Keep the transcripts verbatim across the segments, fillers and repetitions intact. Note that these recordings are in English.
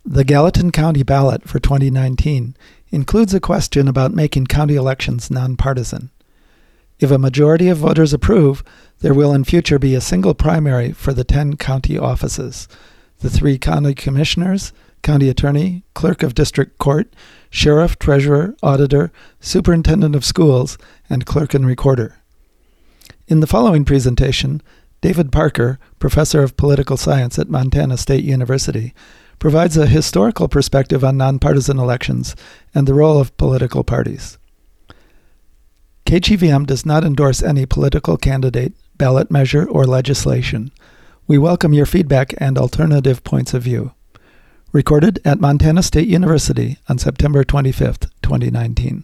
The Gallatin County ballot for twenty nineteen includes a question about making county elections nonpartisan. If a majority of voters approve, there will in future be a single primary for the ten county offices: the three county commissioners, county attorney, clerk of district court, sheriff, treasurer, auditor, superintendent of schools, and clerk and recorder. In the following presentation, David Parker, professor of political science at Montana State University, provides a historical perspective on nonpartisan elections and the role of political parties. K G V M does not endorse any political candidate, ballot measure, or legislation. We welcome your feedback and alternative points of view. Recorded at Montana State University on September twenty-fifth, twenty nineteen.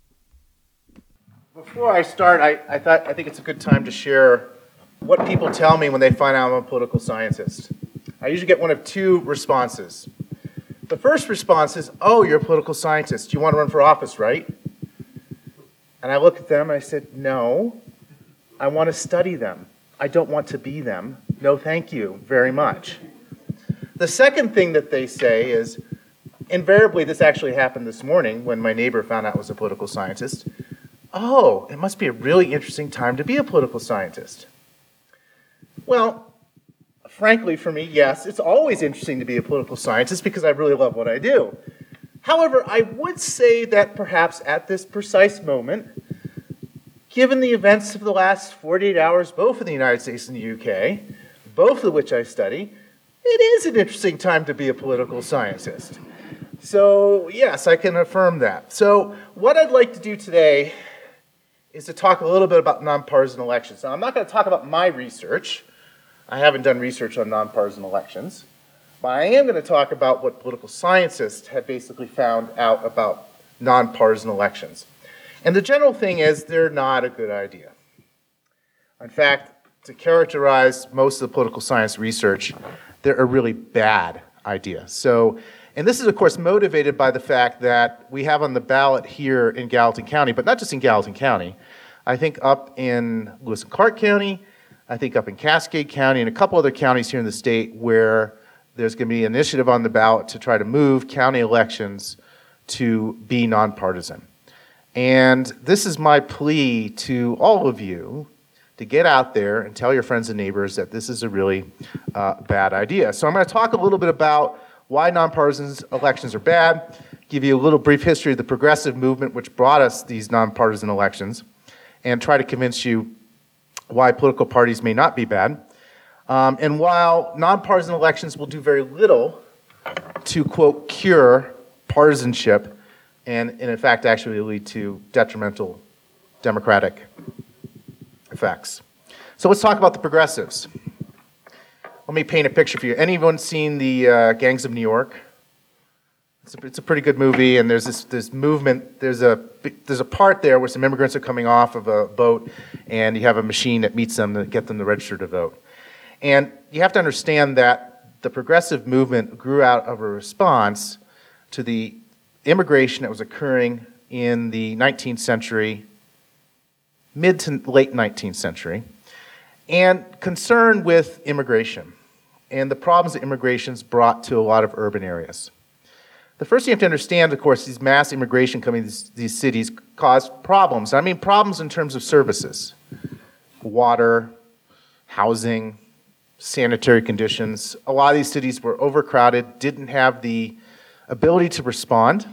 Before I start, I, I thought I think it's a good time to share what people tell me when they find out I'm a political scientist. I usually get one of two responses. The first response is, "Oh, you're a political scientist. You want to run for office, right?" And I look at them and I said, "No, I want to study them. I don't want to be them. No, thank you very much." The second thing that they say is, invariably this actually happened this morning when my neighbor found out I was a political scientist, "Oh, it must be a really interesting time to be a political scientist." Well, frankly, for me, yes, it's always interesting to be a political scientist because I really love what I do. However, I would say that perhaps at this precise moment, given the events of the last forty-eight hours, both in the United States and the U K, both of which I study, it is an interesting time to be a political scientist. So, yes, I can affirm that. So, what I'd like to do today is to talk a little bit about nonpartisan elections. Now, I'm not going to talk about my research. I haven't done research on nonpartisan elections. But I am going to talk about what political scientists have basically found out about nonpartisan elections. And the general thing is they're not a good idea. In fact, to characterize most of the political science research, they're a really bad idea. So, and this is, of course, motivated by the fact that we have on the ballot here in Gallatin County, but not just in Gallatin County. I think up in Lewis and Clark County, I think up in Cascade County, and a couple other counties here in the state where there's going to be an initiative on the ballot to try to move county elections to be nonpartisan. And this is my plea to all of you to get out there and tell your friends and neighbors that this is a really uh, bad idea. So I'm going to talk a little bit about why nonpartisan elections are bad, give you a little brief history of the progressive movement which brought us these nonpartisan elections, and try to convince you why political parties may not be bad. Um, and while nonpartisan elections will do very little to, quote, cure partisanship, and, and in fact actually lead to detrimental democratic effects. So let's talk about the progressives. Let me paint a picture for you. Anyone seen the uh, Gangs of New York? It's a, it's a pretty good movie, and there's this, this movement, there's a, there's a part there where some immigrants are coming off of a boat, and you have a machine that meets them to get them to register to vote. And you have to understand that the progressive movement grew out of a response to the immigration that was occurring in the nineteenth century, mid to late nineteenth century, and concern with immigration and the problems that immigration's brought to a lot of urban areas. The first thing you have to understand, of course, these mass immigration coming to these, these cities caused problems. I mean problems in terms of services, water, housing, sanitary conditions. A lot of these cities were overcrowded, didn't have the ability to respond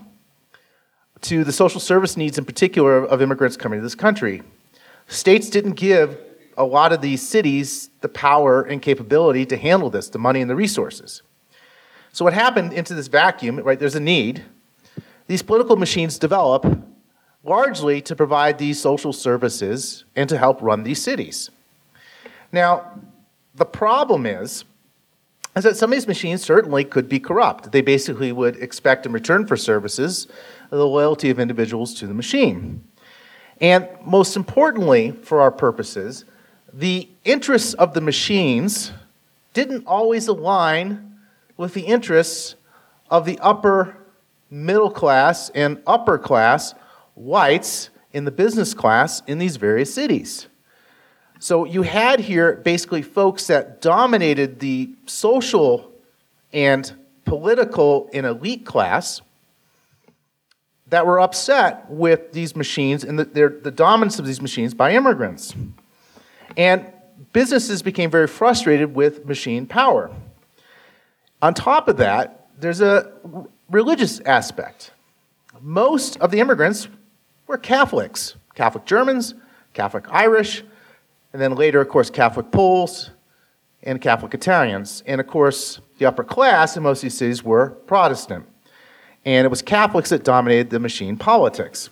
to the social service needs in particular of immigrants coming to this country. States didn't give a lot of these cities the power and capability to handle this, the money and the resources. So what happened into this vacuum, right, there's a need. These political machines develop largely to provide these social services and to help run these cities. Now, the problem is, is that some of these machines certainly could be corrupt. They basically would expect in return for services the loyalty of individuals to the machine. And most importantly, for our purposes, the interests of the machines didn't always align with the interests of the upper middle class and upper class whites in the business class in these various cities. So you had here basically folks that dominated the social and political and elite class that were upset with these machines and the, their, the dominance of these machines by immigrants. And businesses became very frustrated with machine power. On top of that, there's a religious aspect. Most of the immigrants were Catholics, Catholic Germans, Catholic Irish, and then later, of course, Catholic Poles and Catholic Italians. And of course, the upper class in most of these cities were Protestant. And it was Catholics that dominated the machine politics.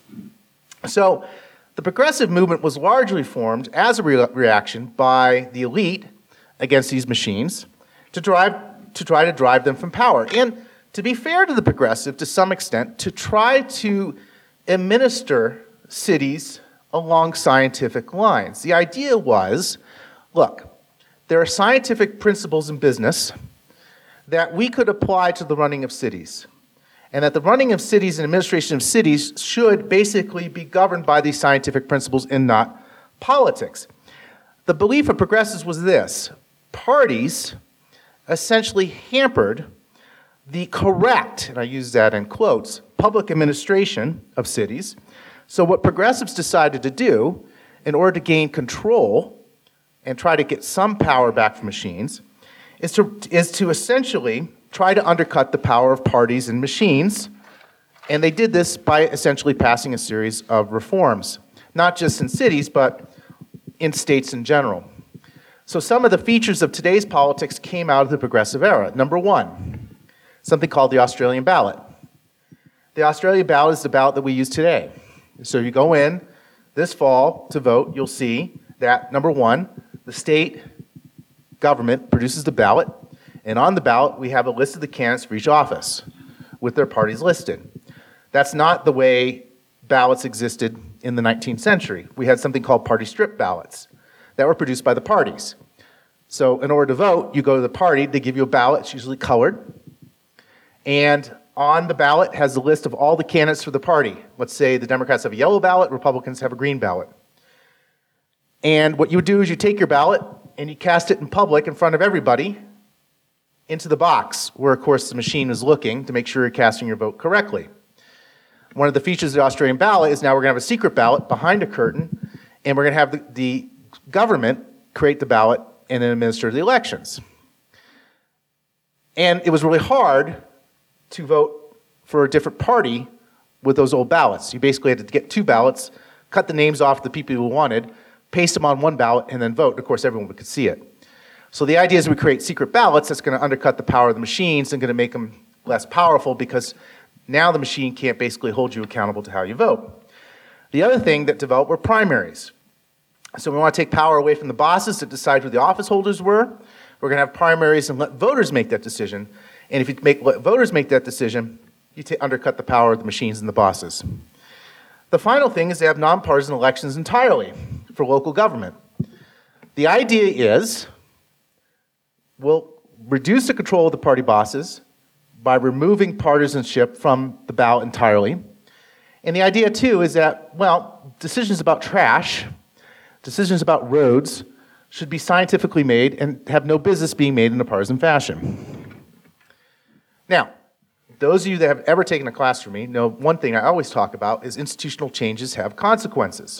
So the progressive movement was largely formed as a re- reaction by the elite against these machines to drive to try to drive them from power. And to be fair to the progressive, to some extent, to try to administer cities along scientific lines. The idea was, look, there are scientific principles in business that we could apply to the running of cities, and that the running of cities and administration of cities should basically be governed by these scientific principles and not politics. The belief of progressives was this: parties essentially hampered the correct, and I use that in quotes, public administration of cities. So what progressives decided to do, in order to gain control and try to get some power back from machines, is to, is to essentially try to undercut the power of parties and machines. And they did this by essentially passing a series of reforms, not just in cities, but in states in general. So some of the features of today's politics came out of the progressive era. Number one, something called the Australian ballot. The Australian ballot is the ballot that we use today. So you go in this fall to vote, you'll see that, number one, the state government produces the ballot, and on the ballot we have a list of the candidates for each office with their parties listed. That's not the way ballots existed in the nineteenth century. We had something called party strip ballots that were produced by the parties. So in order to vote, you go to the party, they give you a ballot, it's usually colored, and on the ballot has a list of all the candidates for the party. Let's say the Democrats have a yellow ballot, Republicans have a green ballot. And what you would do is you take your ballot and you cast it in public in front of everybody into the box where, of course, the machine is looking to make sure you're casting your vote correctly. One of the features of the Australian ballot is now we're going to have a secret ballot behind a curtain, and we're going to have the, the government create the ballot and then administer the elections. And it was really hard to vote for a different party with those old ballots. You basically had to get two ballots, cut the names off the people you wanted, paste them on one ballot, and then vote. And of course, everyone could see it. So the idea is we create secret ballots that's going to undercut the power of the machines and going to make them less powerful, because now the machine can't basically hold you accountable to how you vote. The other thing that developed were primaries. So we want to take power away from the bosses that decide who the office holders were. We're going to have primaries and let voters make that decision. And if you make, let voters make that decision, you t- undercut the power of the machines and the bosses. The final thing is to have nonpartisan elections entirely for local government. The idea is we'll reduce the control of the party bosses by removing partisanship from the ballot entirely. And the idea, too, is that, well, decisions about trash, decisions about roads, should be scientifically made and have no business being made in a partisan fashion. Now, those of you that have ever taken a class from me know one thing I always talk about is institutional changes have consequences.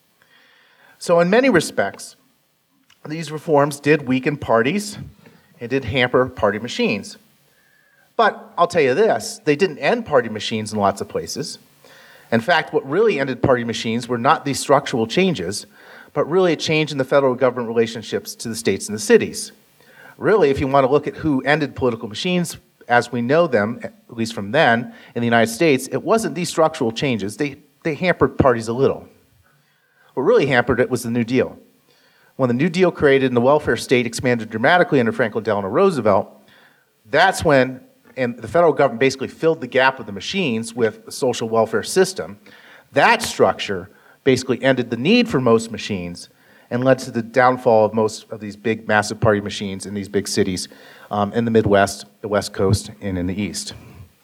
So in many respects, these reforms did weaken parties and did hamper party machines. But I'll tell you this, they didn't end party machines in lots of places. In fact, what really ended party machines were not these structural changes, but really a change in the federal government relationships to the states and the cities. Really, if you want to look at who ended political machines as we know them, at least from then, in the United States, it wasn't these structural changes. They, they hampered parties a little. What really hampered it was the New Deal. When the New Deal created and the welfare state expanded dramatically under Franklin Delano Roosevelt, that's when, and the federal government basically filled the gap of the machines with a social welfare system. That structure basically ended the need for most machines and led to the downfall of most of these big, massive party machines in these big cities um, in the Midwest, the West Coast, and in the East.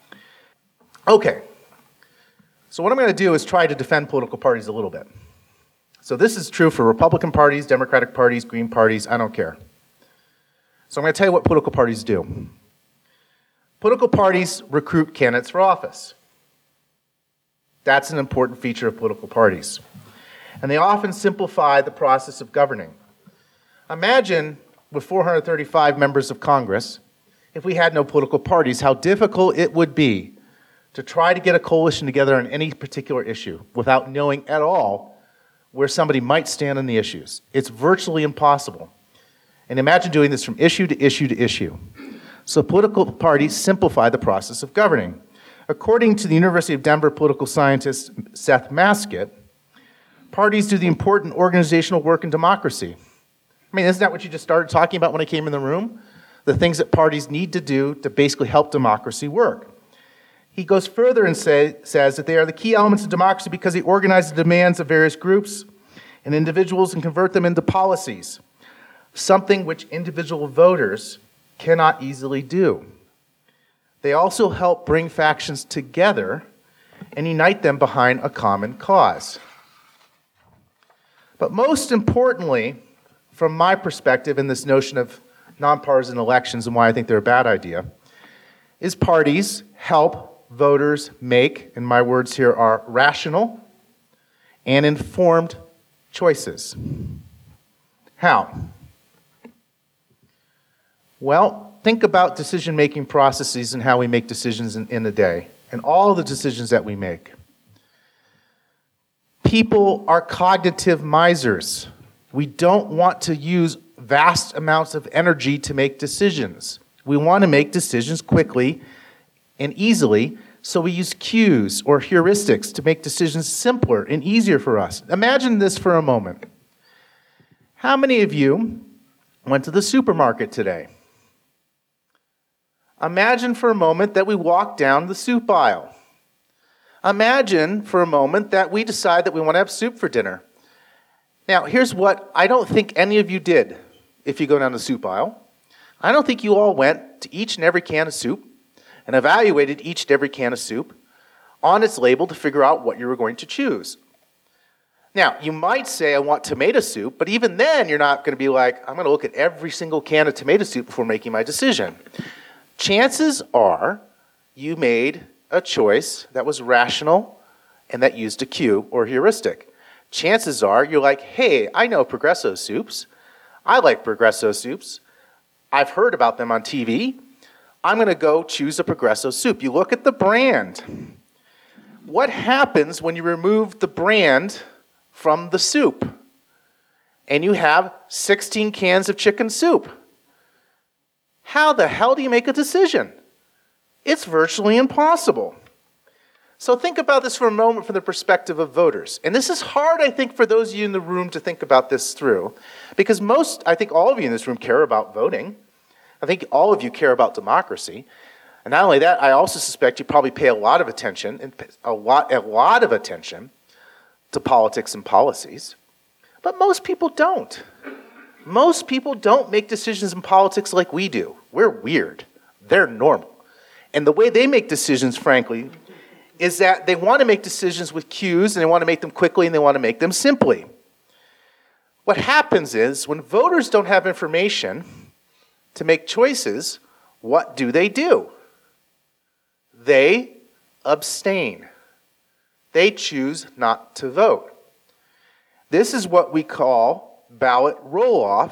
Okay, so what I'm going to do is try to defend political parties a little bit. So this is true for Republican parties, Democratic parties, Green parties, I don't care. So I'm going to tell you what political parties do. Political parties recruit candidates for office. That's an important feature of political parties. And they often simplify the process of governing. Imagine, with four hundred thirty-five members of Congress, if we had no political parties, how difficult it would be to try to get a coalition together on any particular issue without knowing at all where somebody might stand on the issues. It's virtually impossible. And imagine doing this from issue to issue to issue. So political parties simplify the process of governing. According to the University of Denver political scientist Seth Maskett, parties do the important organizational work in democracy. I mean, isn't that what you just started talking about when I came in the room? The things that parties need to do to basically help democracy work. He goes further and say, says that they are the key elements of democracy because they organize the demands of various groups and individuals and convert them into policies, something which individual voters cannot easily do. They also help bring factions together and unite them behind a common cause. But most importantly, from my perspective in this notion of nonpartisan elections and why I think they're a bad idea, is parties help voters make, and my words here are rational and informed choices. How? Well, think about decision-making processes and how we make decisions in, in a day, and all the decisions that we make. People are cognitive misers. We don't want to use vast amounts of energy to make decisions. We want to make decisions quickly and easily, so we use cues or heuristics to make decisions simpler and easier for us. Imagine this for a moment. How many of you went to the supermarket today? Imagine for a moment that we walk down the soup aisle. Imagine for a moment that we decide that we want to have soup for dinner. Now, here's what I don't think any of you did if you go down the soup aisle. I don't think you all went to each and every can of soup and evaluated each and every can of soup on its label to figure out what you were going to choose. Now, you might say, I want tomato soup, but even then you're not going to be like, I'm going to look at every single can of tomato soup before making my decision. Chances are you made a choice that was rational and that used a cue or heuristic. Chances are you're like, hey, I know Progresso soups. I like Progresso soups. I've heard about them on T V. I'm going to go choose a Progresso soup. You look at the brand. What happens when you remove the brand from the soup and you have sixteen cans of chicken soup? How the hell do you make a decision? It's virtually impossible. So think about this for a moment from the perspective of voters. And this is hard, I think, for those of you in the room to think about this through. Because most, I think all of you in this room care about voting. I think all of you care about democracy. And not only that, I also suspect you probably pay a lot of attention, and a lot, a lot of attention to politics and policies. But most people don't. Most people don't make decisions in politics like we do. We're weird. They're normal. And the way they make decisions, frankly, is that they want to make decisions with cues, and they want to make them quickly, and they want to make them simply. What happens is, when voters don't have information to make choices, what do they do? They abstain. They choose not to vote. This is what we call ballot roll-off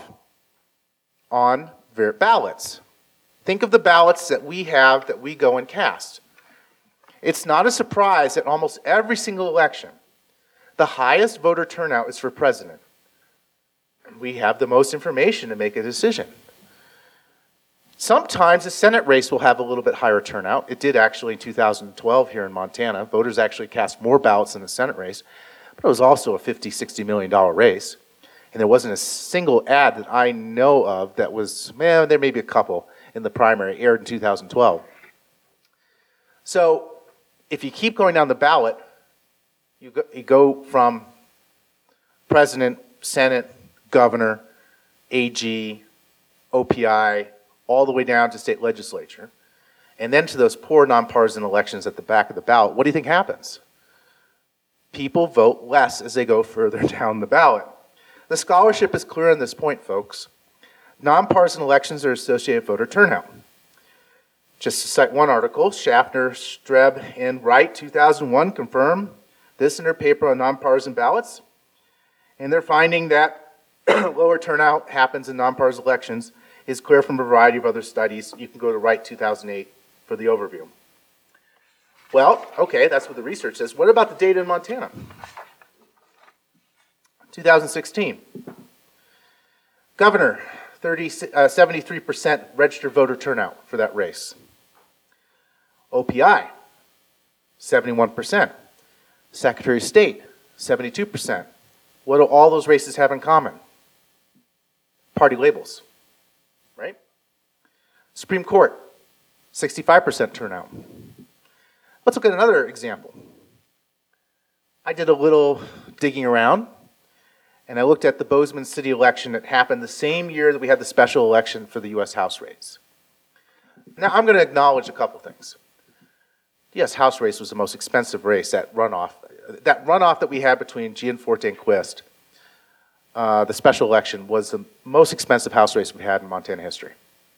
on ballots. Think of the ballots that we have that we go and cast. It's not a surprise that almost every single election, the highest voter turnout is for president. We have the most information to make a decision. Sometimes the Senate race will have a little bit higher turnout. It did actually in two thousand twelve here in Montana. Voters actually cast more ballots in the Senate race, but it was also a fifty, sixty million dollar race. And there wasn't a single ad that I know of that was, man, there may be a couple in the primary, aired in two thousand twelve. So if you keep going down the ballot, you go, you go from president, Senate, governor, A G, O P I, all the way down to state legislature, and then to those poor nonpartisan elections at the back of the ballot. What do you think happens? People vote less as they go further down the ballot. The scholarship is clear on this point, folks. Nonpartisan elections are associated with voter turnout. Just to cite one article, Schaffner, Streb, and Wright, two thousand one, confirm this in their paper on nonpartisan ballots. And they're finding that lower turnout happens in nonpartisan elections is clear from a variety of other studies. You can go to Wright two thousand eight for the overview. Well, okay, that's what the research says. What about the data in Montana? two thousand sixteen. Governor, thirty, uh, seventy-three percent registered voter turnout for that race. O P I, seventy-one percent. Secretary of State, seventy-two percent. What do all those races have in common? Party labels, right? Supreme Court, sixty-five percent turnout. Let's look at another example. I did a little digging around, and I looked at the Bozeman city election that happened the same year that we had the special election for the U S House race. Now, I'm going to acknowledge a couple things. The U S House race was the most expensive race, that runoff. That runoff that we had between Gianforte and Quist, uh, the special election, was the most expensive House race we've had in Montana history.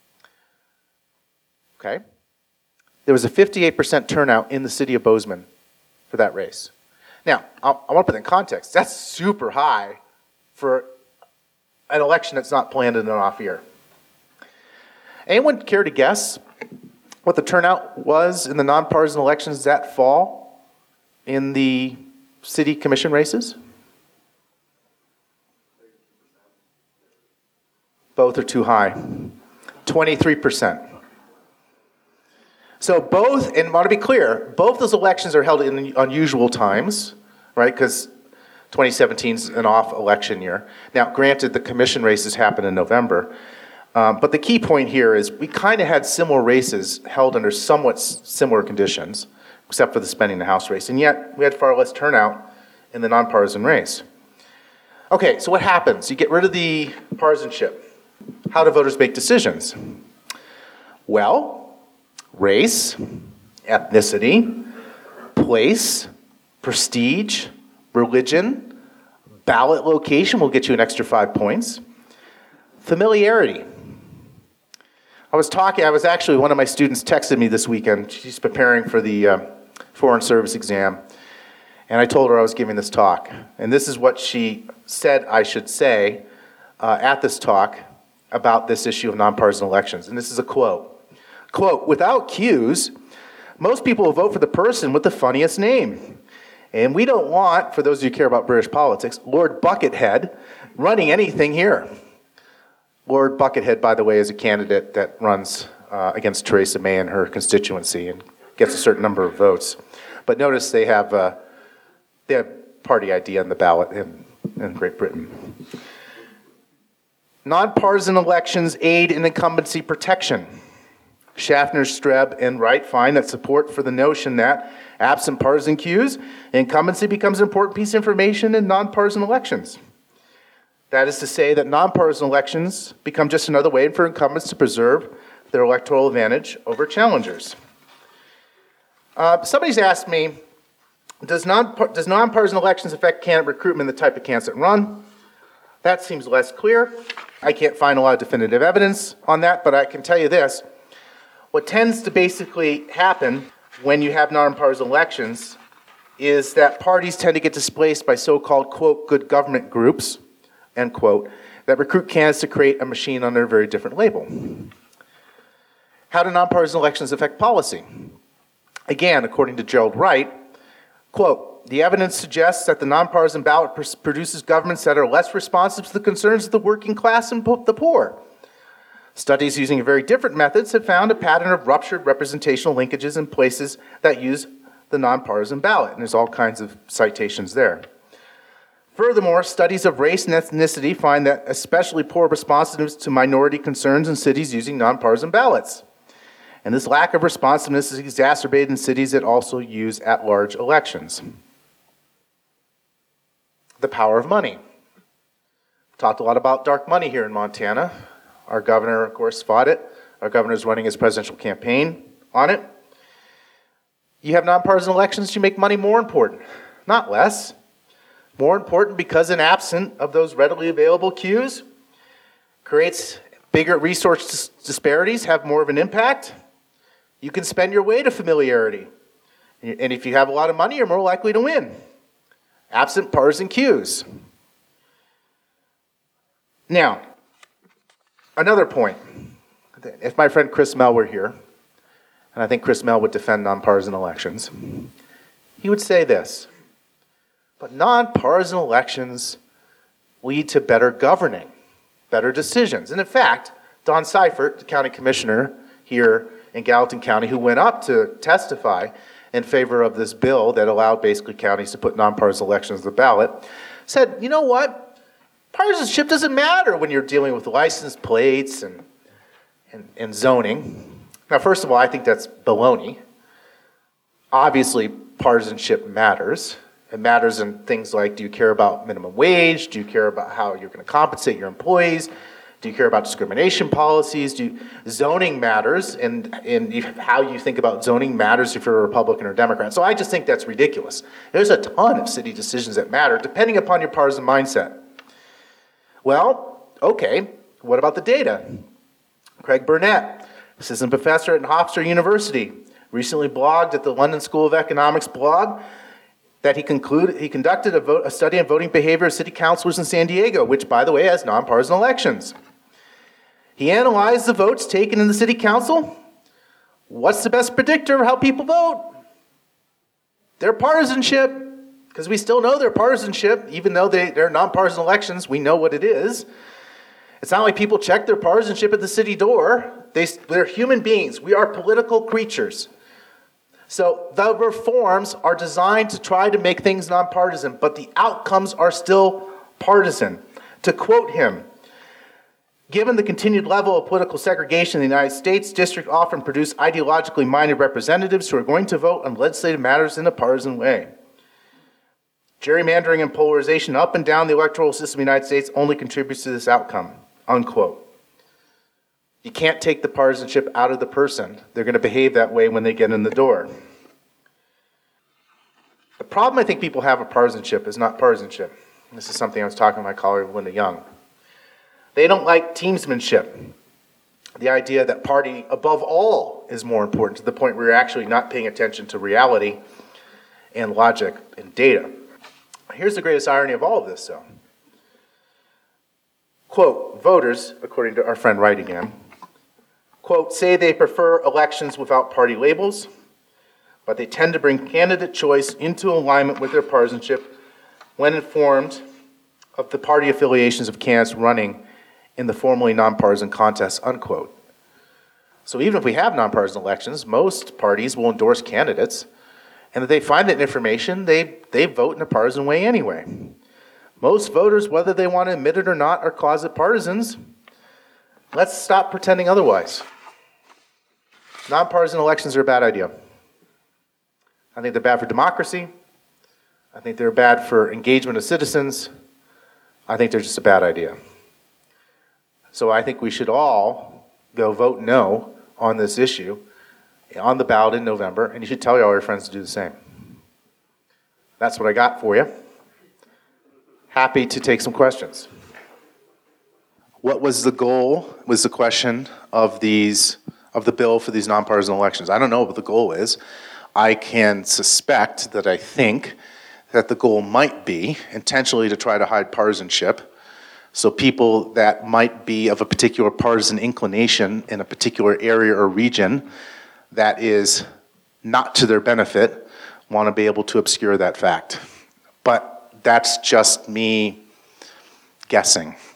Okay? There was a fifty-eight percent turnout in the city of Bozeman for that race. Now, I'll, I want to put it in context. That's super high for an election that's not planned in an off year. Anyone care to guess what the turnout was in the nonpartisan elections that fall in the city commission races? Both are too high. twenty-three percent. So both, and I want to be clear, both those elections are held in unusual times, right? Because twenty seventeen is an off election year. Now, granted, the commission races happen in November, um, but the key point here is we kind of had similar races held under somewhat s- similar conditions, except for the spending the House race, and yet we had far less turnout in the nonpartisan race. Okay, so what happens? You get rid of the partisanship. How do voters make decisions? Well, race, ethnicity, place, prestige, religion, ballot location will get you an extra five points. Familiarity. I was talking, I was actually, one of my students texted me this weekend. She's preparing for the uh, Foreign Service exam. And I told her I was giving this talk. And this is what she said I should say uh, at this talk about this issue of nonpartisan elections. And this is a quote. Quote, without cues, most people will vote for the person with the funniest name. And we don't want, for those of you who care about British politics, Lord Buckethead running anything here. Lord Buckethead, by the way, is a candidate that runs uh, against Theresa May in her constituency and gets a certain number of votes. But notice they have, uh, they have party I D on the ballot in, in Great Britain. Nonpartisan elections aid in incumbency protection. Schaffner, Streb, and Wright find that support for the notion that, absent partisan cues, incumbency becomes an important piece of information in nonpartisan elections. That is to say that nonpartisan elections become just another way for incumbents to preserve their electoral advantage over challengers. Uh, somebody's asked me, does, non, does nonpartisan elections affect candidate recruitment and the type of candidates that run? That seems less clear. I can't find a lot of definitive evidence on that, but I can tell you this. What tends to basically happen when you have nonpartisan elections is that parties tend to get displaced by so-called, quote, good government groups, end quote, that recruit candidates to create a machine under a very different label. How do nonpartisan elections affect policy? Again, according to Gerald Wright, quote, the evidence suggests that the nonpartisan ballot pr- produces governments that are less responsive to the concerns of the working class and po- the poor. Studies using very different methods have found a pattern of ruptured representational linkages in places that use the nonpartisan ballot, and there's all kinds of citations there. Furthermore, studies of race and ethnicity find that especially poor responsiveness to minority concerns in cities using nonpartisan ballots. And this lack of responsiveness is exacerbated in cities that also use at-large elections. The power of money. We've talked a lot about dark money here in Montana. Our governor, of course, fought it. Our governor is running his presidential campaign on it. You have nonpartisan elections, you make money more important, not less. More important because in absent of those readily available cues, creates bigger resource dis- disparities, have more of an impact. You can spend your way to familiarity. And if you have a lot of money, you're more likely to win. Absent partisan cues. Now, another point. If my friend Chris Mell were here, and I think Chris Mell would defend nonpartisan elections, he would say this: but nonpartisan elections lead to better governing, better decisions. And in fact, Don Seifert, the county commissioner here in Gallatin County, who went up to testify in favor of this bill that allowed basically counties to put nonpartisan elections on the ballot, said, you know what? Partisanship doesn't matter when you're dealing with license plates and, and, and zoning. Now, first of all, I think that's baloney. Obviously, partisanship matters. It matters in things like, do you care about minimum wage? Do you care about how you're going to compensate your employees? Do you care about discrimination policies? Do you, zoning matters, and, and if, how you think about zoning matters if you're a Republican or Democrat. So I just think that's ridiculous. There's a ton of city decisions that matter, depending upon your partisan mindset. Well, okay, what about the data? Craig Burnett, assistant professor at Hofstra University, recently blogged at the London School of Economics blog that he concluded he conducted a, vote, a study on voting behavior of city councilors in San Diego, which, by the way, has nonpartisan elections. He analyzed the votes taken in the city council. What's the best predictor of how people vote? Their partisanship, because we still know their partisanship, even though they, they're nonpartisan elections, we know what it is. It's not like people check their partisanship at the city door. They, they're human beings. We are political creatures. So the reforms are designed to try to make things nonpartisan, but the outcomes are still partisan. To quote him, given the continued level of political segregation in the United States, districts often produce ideologically minded representatives who are going to vote on legislative matters in a partisan way. Gerrymandering and polarization up and down the electoral system in the United States only contributes to this outcome, unquote. You can't take the partisanship out of the person. They're going to behave that way when they get in the door. The problem I think people have with partisanship is not partisanship. This is something I was talking to my colleague Linda Young. They don't like teamsmanship. The idea that party above all is more important, to the point where you're actually not paying attention to reality and logic and data. Here's the greatest irony of all of this, though. Quote, voters, according to our friend Wright again, quote, say they prefer elections without party labels, but they tend to bring candidate choice into alignment with their partisanship when informed of the party affiliations of candidates running in the formally nonpartisan contests, unquote. So even if we have nonpartisan elections, most parties will endorse candidates, and if they find that information, they, they vote in a partisan way anyway. Most voters, whether they want to admit it or not, are closet partisans. Let's stop pretending otherwise. Nonpartisan elections are a bad idea. I think they're bad for democracy. I think they're bad for engagement of citizens. I think they're just a bad idea. So I think we should all go vote no on this issue on the ballot in November, and you should tell all your friends to do the same. That's what I got for you. Happy to take some questions. What was the goal, was the question of these, of the bill for these nonpartisan elections? I don't know what the goal is. I can suspect that I think that the goal might be intentionally to try to hide partisanship. So people that might be of a particular partisan inclination in a particular area or region that is not to their benefit want to be able to obscure that fact. But that's just me guessing.